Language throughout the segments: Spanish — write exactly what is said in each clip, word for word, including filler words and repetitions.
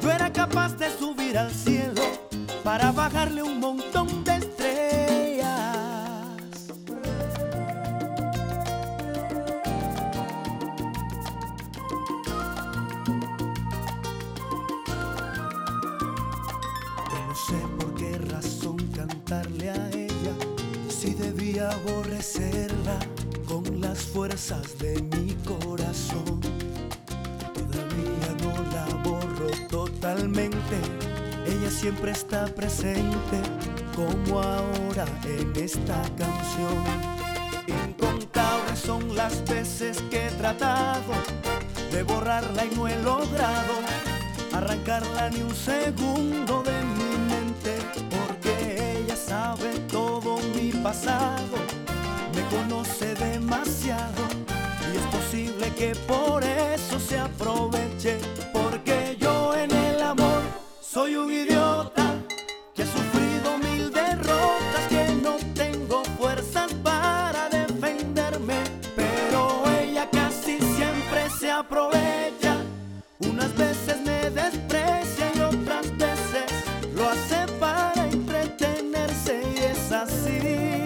Yo era capaz de subir al cielo para bajarle un montón de estrellas. Yo no sé por qué razón cantarle a ella, si debía aborrecerla con las fuerzas de mi corazón. Todavía no la borro totalmente, ella siempre está presente, como ahora en esta canción. Incontables son las veces que he tratado de borrarla y no he logrado arrancarla ni un segundo de mi mente, porque ella sabe todo mi pasado, me conoce demasiado, y es posible que por eso se aproveche, porque yo en el amor soy un idiota que ha sufrido mil derrotas, que no tengo fuerzas para defenderme, pero ella casi siempre se aprovecha. Unas veces me desprecia y otras veces lo hace para entretenerse, y es así.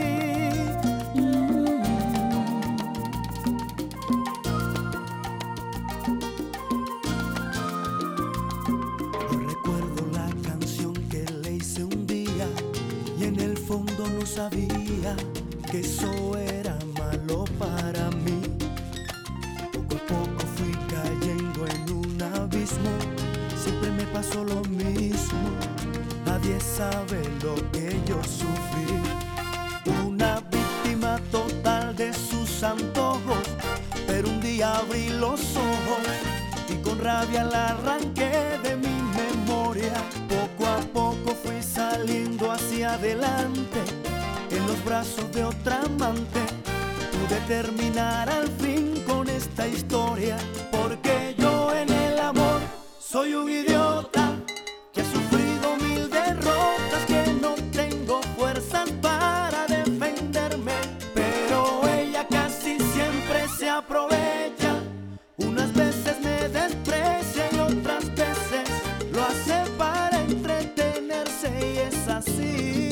No sabía que eso era malo para mí. Poco a poco fui cayendo en un abismo, siempre me pasó lo mismo, nadie sabe lo que yo sufrí. Una víctima total de sus antojos, pero un día abrí los ojos y con rabia la arranqué de mi memoria. Poco a poco fui saliendo hacia adelante, en los brazos de otra amante pude terminar al fin con esta historia, porque yo en el amor soy un idiota que ha sufrido mil derrotas, que no tengo fuerzas para defenderme, pero ella casi siempre se aprovecha. Unas veces me desprecia y otras veces lo hace para entretenerse, y es así.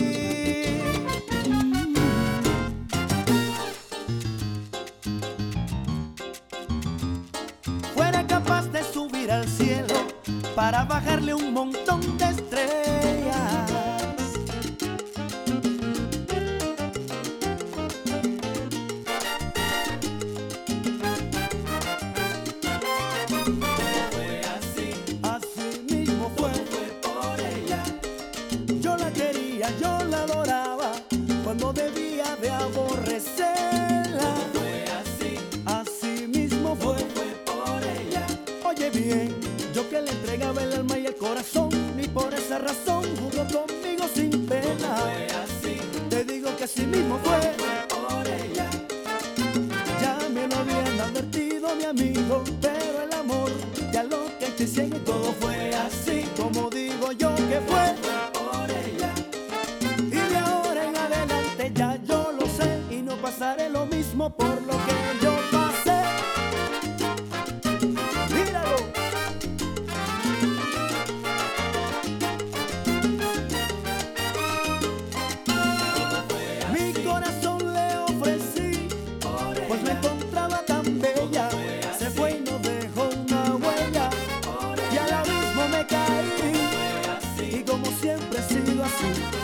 Fuera capaz de subir al cielo para bajarle un montón de estrellas. Fue así, así mismo fue, fue por ella. Yo la quería, yo la adoraba, cuando debía de aborrecerla. Fue así, así mismo fue, fue por ella. Oye bien, yo que le entregaba el alma y el corazón, ni por esa razón jugó conmigo sin pena. Fue así, te digo que así mismo fue, fue por ella. Ya me lo habían advertido mi amigo, pero el amor ya lo que te ciega, y todo fue así, como digo yo que fue, fue por ella. Y de ahora en adelante ya yo lo sé, y no pasaré lo mismo por lo que yo pasé. Míralo. Mi corazón le ofrecí, pues me encontraba tan bella, se fue y no dejó una huella, y al abismo me caí, y como siempre he sido así.